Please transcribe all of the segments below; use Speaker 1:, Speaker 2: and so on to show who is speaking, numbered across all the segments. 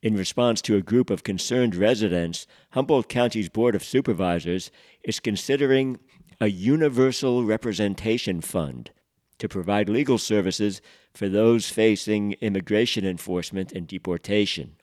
Speaker 1: In response to a group of concerned residents, Humboldt County's Board of Supervisors is considering a universal representation fund to provide legal services for those facing immigration enforcement and deportation.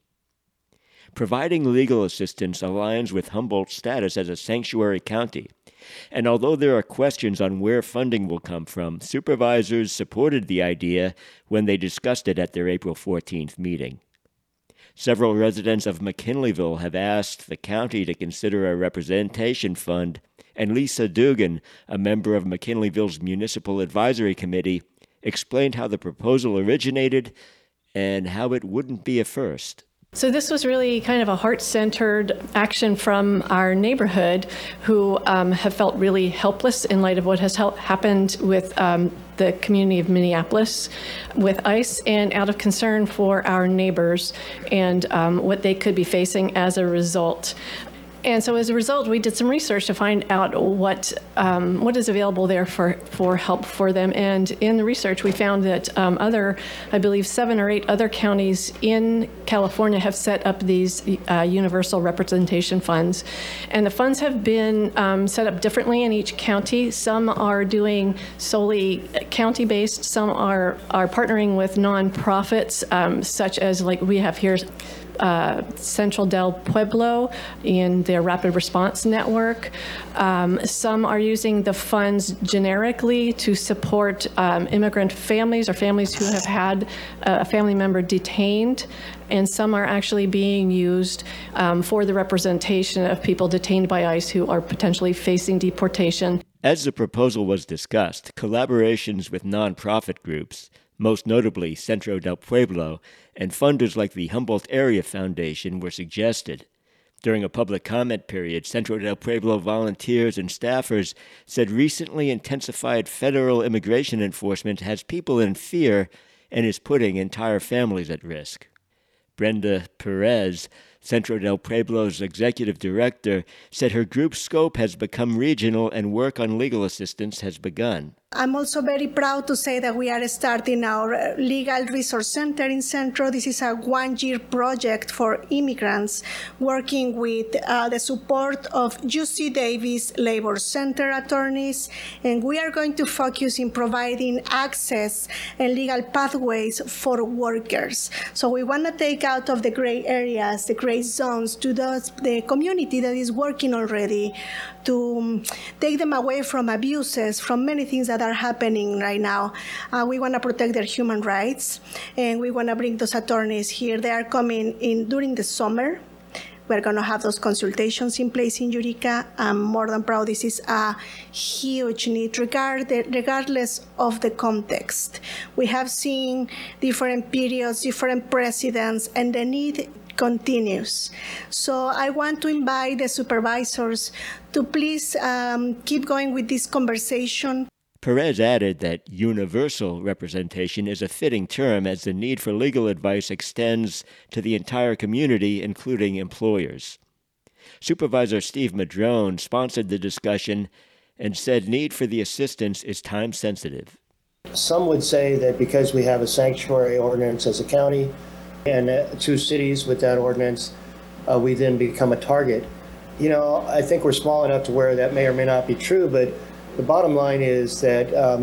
Speaker 1: Providing legal assistance aligns with Humboldt's status as a sanctuary county, and although there are questions on where funding will come from, supervisors supported the idea when they discussed it at their April 14th meeting. Several residents of McKinleyville have asked the county to consider a representation fund, and Lisa Dugan, a member of McKinleyville's Municipal Advisory Committee, explained how the proposal originated and how it wouldn't be a first.
Speaker 2: So this was really kind of a heart-centered action from our neighborhood who have felt really helpless in light of what has happened with the community of Minneapolis with ICE, and out of concern for our neighbors and what they could be facing as a result. And so as a result, we did some research to find out what is available there for help for them. And in the research, we found that I believe 7 or 8 other counties in California have set up these universal representation funds. And the funds have been set up differently in each county. Some are doing solely county-based. Some are partnering with nonprofits, such as like we have here, Central del Pueblo in their Rapid Response Network. Some are using the funds generically to support immigrant families or families who have had a family member detained, and some are actually being used for the representation of people detained by ICE who are potentially facing deportation.
Speaker 1: As the proposal was discussed, collaborations with nonprofit groups, most notably Centro del Pueblo, and funders like the Humboldt Area Foundation were suggested. During a public comment period, Centro del Pueblo volunteers and staffers said recently intensified federal immigration enforcement has people in fear and is putting entire families at risk. Brenda Perez, Centro del Pueblo's executive director, said her group's scope has become regional and work on legal assistance has begun.
Speaker 3: I'm also very proud to say that we are starting our Legal Resource Center in Centro. This is a 1-year project for immigrants working with the support of UC Davis Labor Center attorneys, and we are going to focus in providing access and legal pathways for workers. So we want to take out of the gray areas, the gray zones, to the community that is working already, to take them away from abuses, from many things that are happening right now. We want to protect their human rights, and we want to bring those attorneys here. They are coming in during the summer. We're going to have those consultations in place in Eureka. I'm more than proud. This is a huge need, regardless of the context. We have seen different periods, different presidents, and the need continues. So I want to invite the supervisors to please keep going with this conversation.
Speaker 1: Perez added that universal representation is a fitting term as the need for legal advice extends to the entire community, including employers. Supervisor Steve Madrone sponsored the discussion and said need for the assistance is time-sensitive.
Speaker 4: Some would say that because we have a sanctuary ordinance as a county and 2 cities with that ordinance, we then become a target. You know, I think we're small enough to where that may or may not be true, but the bottom line is that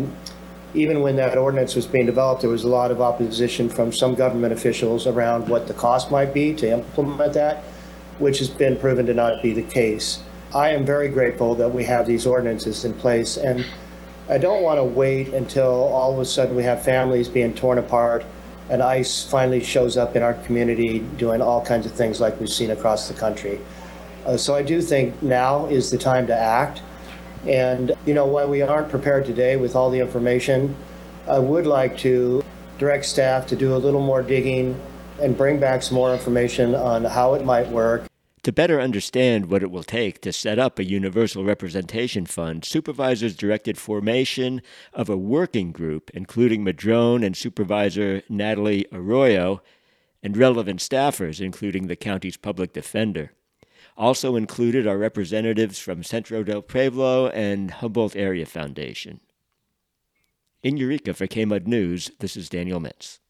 Speaker 4: even when that ordinance was being developed, there was a lot of opposition from some government officials around what the cost might be to implement that, which has been proven to not be the case. I am very grateful that we have these ordinances in place, and I don't want to wait until all of a sudden we have families being torn apart and ICE finally shows up in our community doing all kinds of things like we've seen across the country. So I do think now is the time to act. And, you know, while we aren't prepared today with all the information, I would like to direct staff to do a little more digging and bring back some more information on how it might work.
Speaker 1: To better understand what it will take to set up a universal representation fund, supervisors directed formation of a working group, including Madrone and Supervisor Natalie Arroyo, and relevant staffers, including the county's public defender. Also included are representatives from Centro del Pueblo and Humboldt Area Foundation. In Eureka for KMUD News, this is Daniel Mintz.